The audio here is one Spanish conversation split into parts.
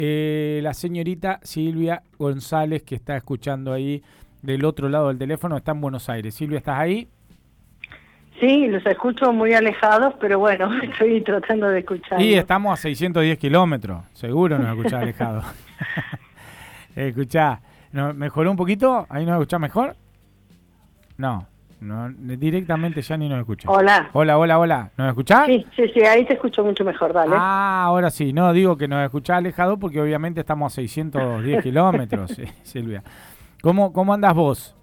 La señorita Silvia González, que está escuchando ahí del otro lado del teléfono, está en Buenos Aires. Silvia, ¿estás ahí? Sí, los escucho muy alejados, pero bueno, estoy tratando de escuchar. Y estamos a 610 kilómetros, seguro nos escuchás alejados. Escuchá, ¿mejoró un poquito? ¿Ahí nos escuchás mejor? No, directamente ya ni nos escucha. Hola. Hola, ¿nos escuchás? Sí, ahí te escucho mucho mejor, dale. Ah, ahora sí, no, digo que nos escuchás alejado porque obviamente estamos a 610 kilómetros, Silvia. ¿Cómo andás vos?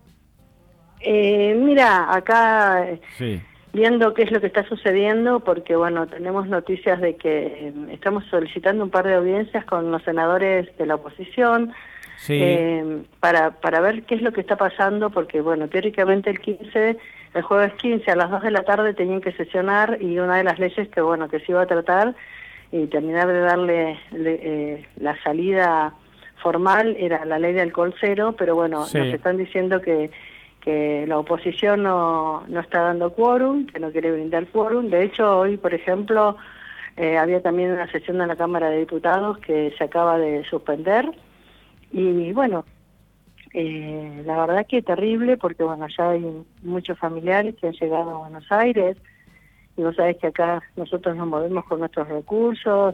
Mira, acá Sí. viendo qué es lo que está sucediendo, porque bueno, tenemos noticias de que estamos solicitando un par de audiencias con los senadores de la oposición, Sí. para ver qué es lo que está pasando, porque bueno, teóricamente el jueves 15 a las 2 de la tarde tenían que sesionar, y una de las leyes que bueno, que se iba a tratar y terminar de darle la salida formal era la ley de alcohol cero, pero bueno, Sí. nos están diciendo que la oposición no está dando quórum, que no quiere brindar quórum. De hecho, hoy, por ejemplo, había también una sesión en la Cámara de Diputados que se acaba de suspender. Y bueno, la verdad que terrible, porque bueno, ya hay muchos familiares que han llegado a Buenos Aires, y vos sabés que acá nosotros nos movemos con nuestros recursos,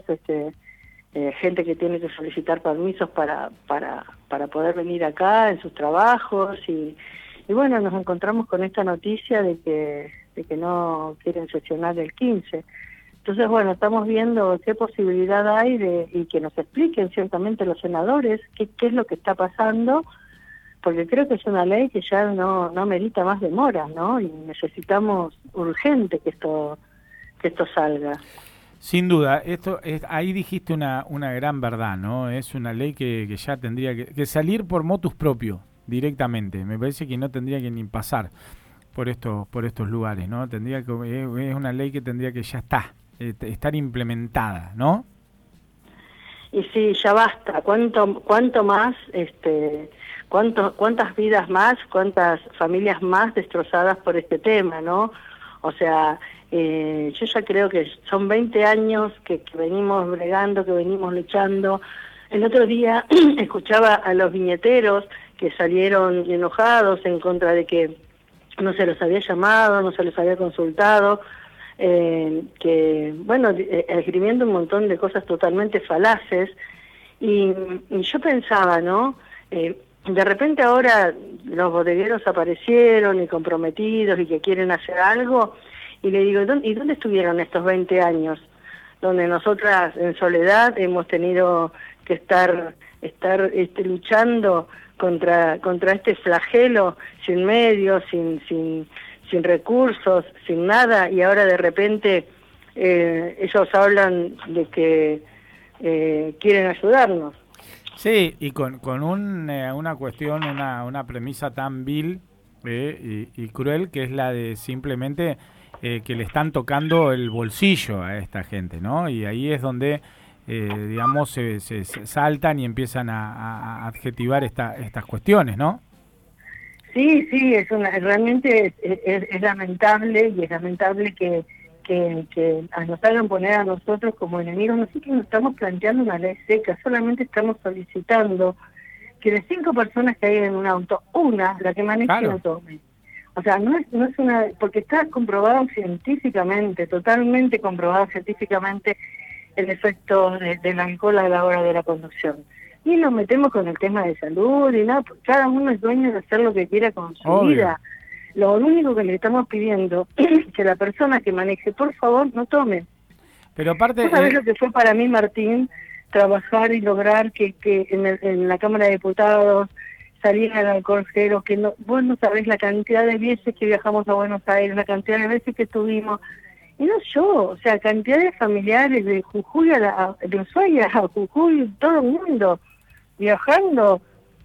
gente que tiene que solicitar permisos para poder venir acá en sus trabajos, y bueno, nos encontramos con esta noticia de que no quieren sesionar el 15. Entonces, bueno, estamos viendo qué posibilidad hay y que nos expliquen ciertamente los senadores qué es lo que está pasando, porque creo que es una ley que ya no merita más demoras, ¿no? Y necesitamos urgente que esto salga. Sin duda, ahí dijiste una gran verdad, ¿no? Es una ley que ya tendría que salir por motus propio, directamente. Me parece que no tendría que ni pasar por estos lugares, ¿no? Es una ley que tendría que ya estar implementada, ¿no? Y sí, ya basta. ¿Cuánto más, cuántas vidas más, cuántas familias más destrozadas por este tema, ¿no? O sea, yo ya creo que son 20 años que venimos bregando, que venimos luchando. El otro día escuchaba a los viñeteros que salieron enojados en contra de que no se los había llamado, no se los había consultado, que, bueno, esgrimiendo un montón de cosas totalmente falaces, y yo pensaba, ¿no? De repente ahora los bodegueros aparecieron y comprometidos y que quieren hacer algo, y le digo, ¿y dónde estuvieron estos 20 años? Donde nosotras en soledad hemos tenido que estar luchando contra este flagelo, sin medios, sin recursos, sin nada, y ahora de repente ellos hablan de que quieren ayudarnos. Sí, y con una cuestión, una premisa tan vil y cruel, que es la de simplemente que le están tocando el bolsillo a esta gente, ¿no? Y ahí es donde digamos, se saltan y empiezan a adjetivar estas cuestiones, ¿no? Sí, realmente es lamentable, y es lamentable que nos hagan poner a nosotros como enemigos. Nosotros no estamos planteando una ley seca, solamente estamos solicitando que de 5 personas que hay en un auto, la que maneje, claro, no tome. O sea, no es una, porque está comprobado científicamente, totalmente comprobado científicamente, el efecto del alcohol a la hora de la conducción. Y nos metemos con el tema de salud y nada, pues cada uno es dueño de hacer lo que quiera con su vida. Lo único que le estamos pidiendo es que la persona que maneje, por favor, no tome. Pero aparte, ¿Vos sabés lo que fue para mí, Martín, trabajar y lograr que en la Cámara de Diputados saliera el alcohol cero? Que no, vos no sabés la cantidad de veces que viajamos a Buenos Aires, la cantidad de veces que estuvimos. Y no yo, o sea, cantidad de familiares de Jujuy de Ushuaia a Jujuy, todo el mundo viajando,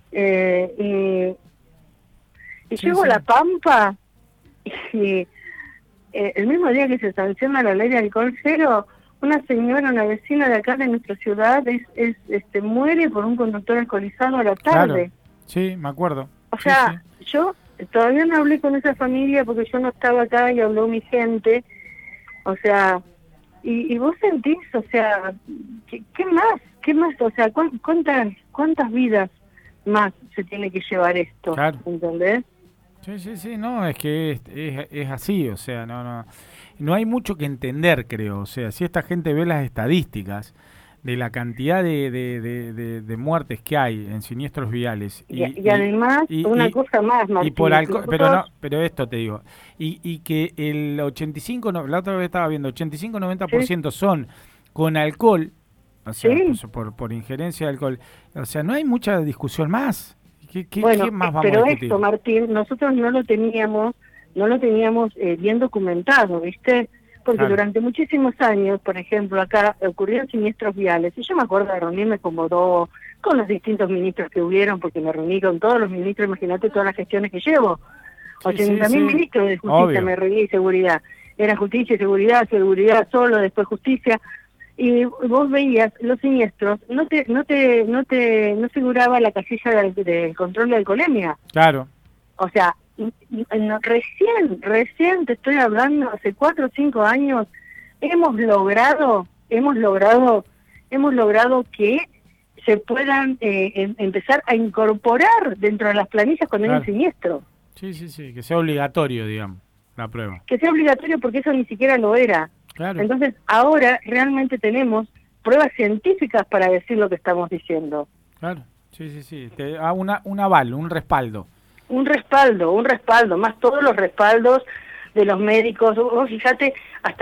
y llego a La Pampa, y el mismo día que se sanciona la ley de alcohol cero, una señora, una vecina de acá de nuestra ciudad, muere por un conductor alcoholizado a la tarde. Claro. Sí, me acuerdo. O sea, sí. Yo todavía no hablé con esa familia porque yo no estaba acá y habló mi gente. O sea, y vos sentís, o sea, ¿qué más? ¿qué más? O sea, ¿cuántas vidas más se tiene que llevar esto? Claro. ¿Entendés? Sí, no, es que es así, o sea, no hay mucho que entender, creo, o sea, si esta gente ve las estadísticas de la cantidad de muertes que hay en siniestros viales Y además, una cosa más, y por Martín, alcohol, pero esto te digo, y que el 85, la otra vez estaba viendo, 85-90% son con alcohol, o sea, sí, pues, por injerencia de alcohol, o sea, no hay mucha discusión más. bueno, ¿Qué más vamos pero a discutir? esto, Martín, nosotros no lo teníamos bien documentado, ¿viste? Porque Claro. durante muchísimos años, por ejemplo, acá ocurrieron siniestros viales, y yo me acuerdo de reunirme con Bodó, con los distintos ministros que hubieron, porque me reuní con todos los ministros, imagínate todas las gestiones que llevo, Sí, 80.000 ministros de justicia, obvio. me reuní, y seguridad, era justicia y seguridad, seguridad solo, después justicia, y vos veías los siniestros, no figuraba la casilla del control de alcoholemia. Claro. O sea, recién te estoy hablando, hace 4 o 5 años, hemos logrado que se puedan empezar a incorporar dentro de las planillas cuando hay un siniestro. Sí, que sea obligatorio, digamos, la prueba. Que sea obligatorio porque eso ni siquiera lo era. Claro. Entonces, ahora realmente tenemos pruebas científicas para decir lo que estamos diciendo. Claro, sí. Te da un aval, un respaldo. Un respaldo, más todos los respaldos de los médicos. Vos fíjate, hasta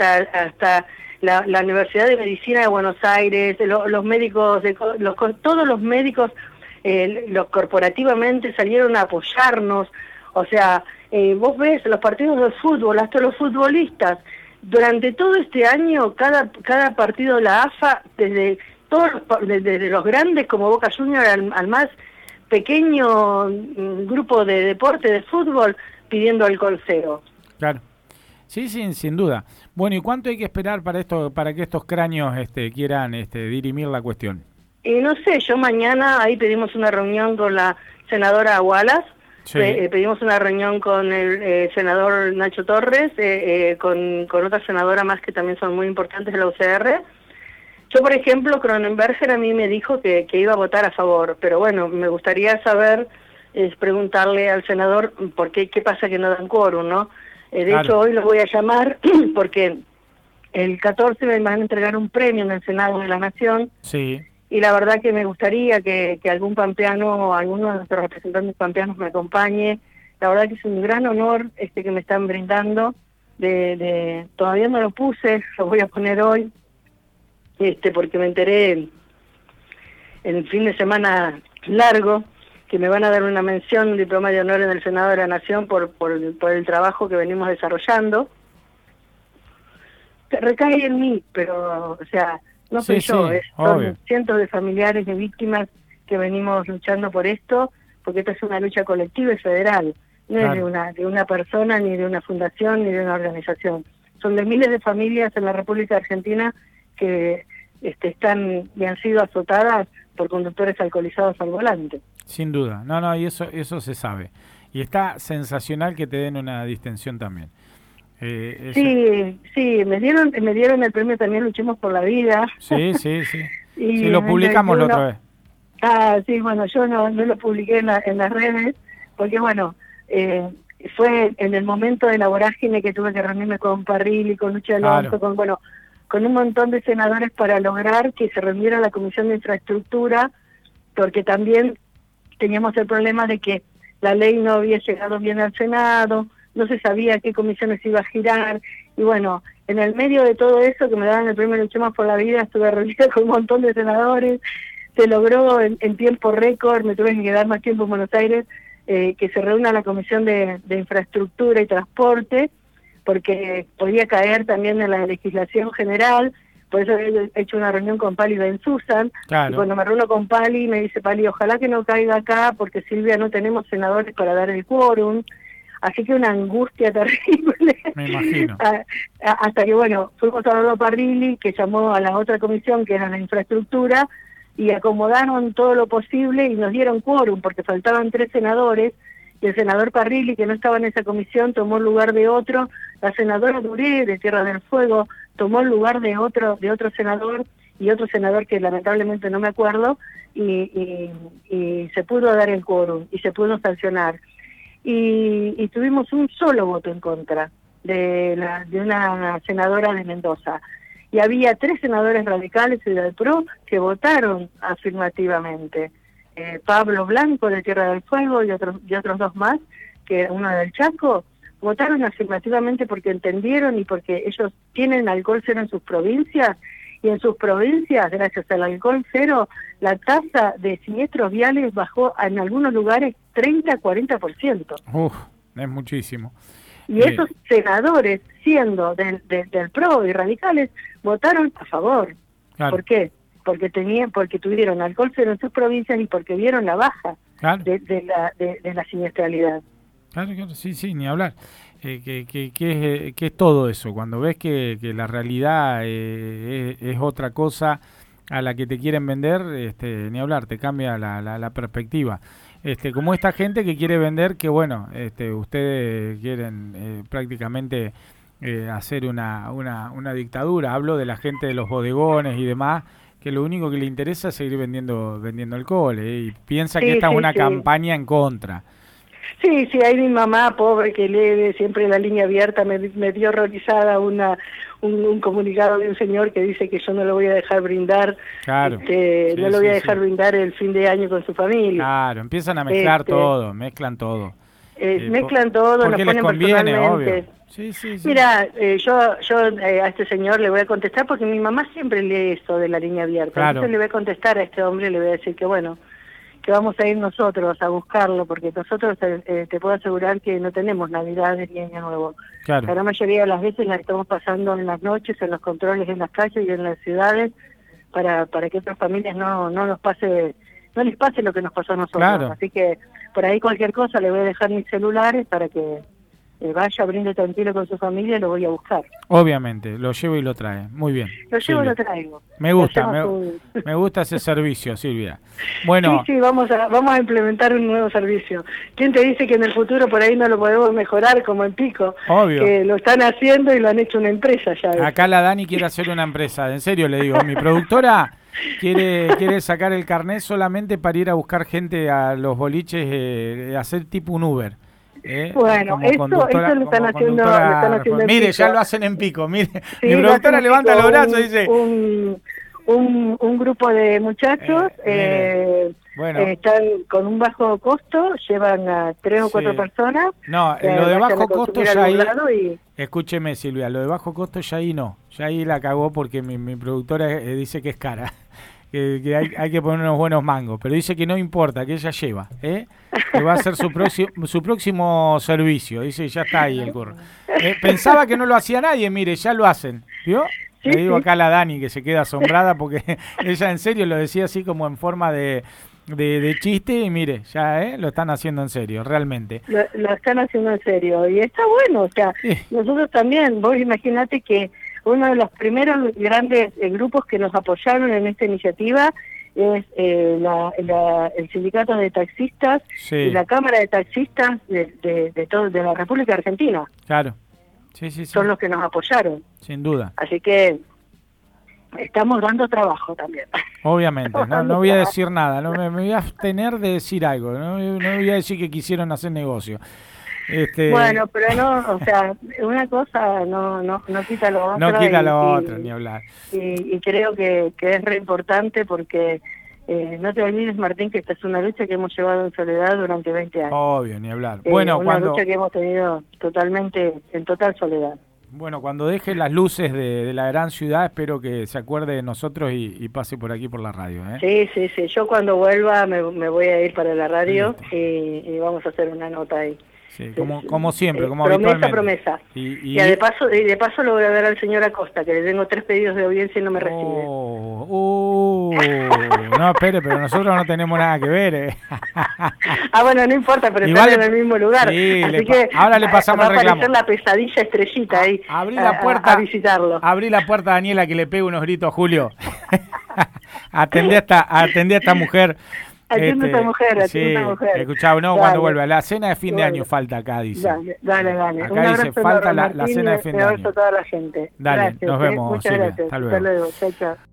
la Universidad de Medicina de Buenos Aires, los médicos, todos los médicos, los corporativamente salieron a apoyarnos. O sea, vos ves los partidos de fútbol, hasta los futbolistas. Durante todo este año, cada partido de la AFA, desde los grandes como Boca Juniors al más pequeño grupo de deporte, de fútbol, pidiendo alcohol cero. Claro. Sí, sin duda. Bueno, ¿y cuánto hay que esperar para que estos cráneos quieran dirimir la cuestión? No sé, yo mañana ahí pedimos una reunión con la senadora Wallace, sí. Pedimos una reunión con el senador Nacho Torres, con otra senadora más que también son muy importantes de la UCR. Yo, por ejemplo, Cronenberger a mí me dijo que iba a votar a favor, pero bueno, me gustaría saber, preguntarle al senador por qué pasa que no dan quórum, ¿no? De hecho, hoy lo voy a llamar porque el 14 me van a entregar un premio en el Senado de la Nación. Sí. Y la verdad que me gustaría que algún pampeano o alguno de nuestros representantes pampeanos me acompañe. La verdad que es un gran honor que me están brindando. Todavía no lo puse, lo voy a poner hoy. Porque me enteré en el fin de semana largo que me van a dar una mención, un diploma de honor en el Senado de la Nación por el trabajo que venimos desarrollando. Recae en mí, pero, o sea, no soy yo, son cientos de familiares de víctimas que venimos luchando por esto, porque esta es una lucha colectiva y federal, no es de una persona, ni de una fundación, ni de una organización. Son de miles de familias en la República Argentina que están y han sido azotadas por conductores alcoholizados al volante. Sin duda, y eso se sabe. Y está sensacional que te den una distensión también. Sí, me dieron el premio también Luchemos por la Vida. Sí. Y lo publicamos la otra vez. Sí, bueno, yo no lo publiqué en las redes, porque bueno, fue en el momento de la vorágine que tuve que reunirme con Parrilli, con Lucha Alonso, con un montón de senadores para lograr que se reuniera la Comisión de Infraestructura, porque también teníamos el problema de que la ley no había llegado bien al Senado, no se sabía qué comisiones iba a girar, y bueno, en el medio de todo eso que me daban el premio Luchemos por la Vida, estuve reunida con un montón de senadores, se logró en tiempo récord, me tuve que quedar más tiempo en Buenos Aires, que se reúna la Comisión de Infraestructura y Transporte, porque podía caer también en la legislación general, por eso he hecho una reunión con Pali Ben Susan, y cuando me reúno con Pali, me dice Pali, ojalá que no caiga acá, porque Silvia no tenemos senadores para dar el quórum, así que una angustia terrible. Me imagino. Hasta que, bueno, fuimos a hablar a Parrilli, que llamó a la otra comisión, que era la infraestructura, y acomodaron todo lo posible y nos dieron quórum, porque faltaban 3 senadores, y el senador Parrilli, que no estaba en esa comisión, tomó el lugar de otro, la senadora Duré, de Tierra del Fuego, tomó el lugar de otro senador, y otro senador que lamentablemente no me acuerdo, y se pudo dar el quórum y se pudo sancionar. Y tuvimos un solo voto en contra de una senadora de Mendoza. Y había 3 senadores radicales y del PRO que votaron afirmativamente. Pablo Blanco de Tierra del Fuego y otros 2 más, que uno del Chaco, votaron afirmativamente porque entendieron y porque ellos tienen alcohol cero en sus provincias, y en sus provincias, gracias al alcohol cero, la tasa de siniestros viales bajó en algunos lugares 30-40%. Uf, es muchísimo. Y esos senadores, siendo del PRO y radicales, votaron a favor. Claro. ¿Por qué? Porque tuvieron alcohol cero en sus provincias y porque vieron la baja de la siniestralidad. Claro, sí, ni hablar. ¿Qué es todo eso? Cuando ves que la realidad es otra cosa a la que te quieren vender, ni hablar, te cambia la perspectiva. Como esta gente que quiere vender que, bueno, ustedes quieren prácticamente hacer una dictadura. Hablo de la gente de los bodegones y demás, que lo único que le interesa es seguir vendiendo alcohol, y piensa que esta es una campaña en contra. Sí, hay mi mamá, pobre, que lee siempre La Línea Abierta, me dio horrorizada un comunicado de un señor que dice que yo no lo voy a dejar brindar, claro. No lo voy a dejar brindar el fin de año con su familia. Claro, empiezan a mezclar todo, mezclan todo. Mezclan todo, nos ponen conviene, personalmente. Obvio. Sí. Mira, yo a este señor le voy a contestar porque mi mamá siempre lee eso de La Línea Abierta. Claro. Entonces le voy a contestar a este hombre, le voy a decir que bueno, que vamos a ir nosotros a buscarlo, porque nosotros te puedo asegurar que no tenemos Navidades ni Año Nuevo. Claro. La gran mayoría de las veces las estamos pasando en las noches, en los controles en las calles y en las ciudades, para que otras familias no les pase lo que nos pasó a nosotros. Claro. Así que por ahí cualquier cosa le voy a dejar mis celulares para que vaya, brinde tranquilo con su familia y lo voy a buscar. Obviamente, lo llevo y lo trae. Muy bien. Lo llevo y Silvia. lo traigo. Me gusta, me gusta ese servicio, Silvia. Bueno. Sí, vamos a implementar un nuevo servicio. ¿Quién te dice que en el futuro por ahí no lo podemos mejorar como en Pico? Obvio. Que lo están haciendo y lo han hecho una empresa ya. Acá la Dani quiere hacer una empresa, en serio le digo. Mi productora quiere sacar el carnet solamente para ir a buscar gente a los boliches, hacer tipo un Uber. Bueno, eso lo están haciendo mire, en ya lo hacen en Pico. Mire, sí, mi productora levanta los brazos y dice... Un grupo de muchachos bueno. Están con un bajo costo, llevan a 3 o 4 personas. No, lo de bajo costo ya ahí... Y... Escúcheme, Silvia, lo de bajo costo ya ahí no. Ya ahí la cagó porque mi productora dice que es cara. Que hay que poner unos buenos mangos, pero dice que no importa, que ella lleva, que va a ser su próximo servicio, dice, ya está ahí el curro. Pensaba que no lo hacía nadie, mire, ya lo hacen, ¿vio? Sí, le digo acá a la Dani que se queda asombrada porque ella en serio lo decía así como en forma de chiste y mire, ya lo están haciendo en serio, realmente. Lo están haciendo en serio y está bueno, o sea, nosotros también, vos imaginate que uno de los primeros grandes grupos que nos apoyaron en esta iniciativa es el sindicato de taxistas y la Cámara de Taxistas de la República Argentina. Claro, sí. Son los que nos apoyaron. Sin duda. Así que estamos dando trabajo también. Obviamente, no voy a decir nada, me voy a abstener de decir algo, no voy a decir que quisieron hacer negocio. Bueno, pero no, o sea, una cosa no quita lo otro. No quita lo otro, ni hablar. Y creo que es re importante porque no te olvides, Martín, que esta es una lucha que hemos llevado en soledad durante 20 años. Obvio, ni hablar. Bueno, una lucha que hemos tenido en total soledad. Bueno, cuando deje las luces de la gran ciudad, espero que se acuerde de nosotros y pase por aquí por la radio. Sí. Yo cuando vuelva me voy a ir para la radio y vamos a hacer una nota ahí. Sí, como siempre, como habitualmente. Promesa. Y de paso lo voy a ver al señor Acosta, que le tengo 3 pedidos de audiencia y no me recibe. No, espere, pero nosotros no tenemos nada que ver. Bueno, no importa, pero están en el mismo lugar. Sí, así que ahora le pasamos el reclamo. Va a aparecer la pesadilla estrellita ahí. Abrí la puerta a visitarlo. Abrí la puerta a Daniela que le pegue unos gritos a Julio. Atendé a esta mujer. Atiende a esta mujer. Escuchá, cuando vuelva. La cena de fin de año falta acá, dice. Dale. Acá un dice, falta la cena de fin de año. Un abrazo a toda la gente. Dale, gracias, nos vemos, muchas Silvia. gracias. Hasta luego. Chao.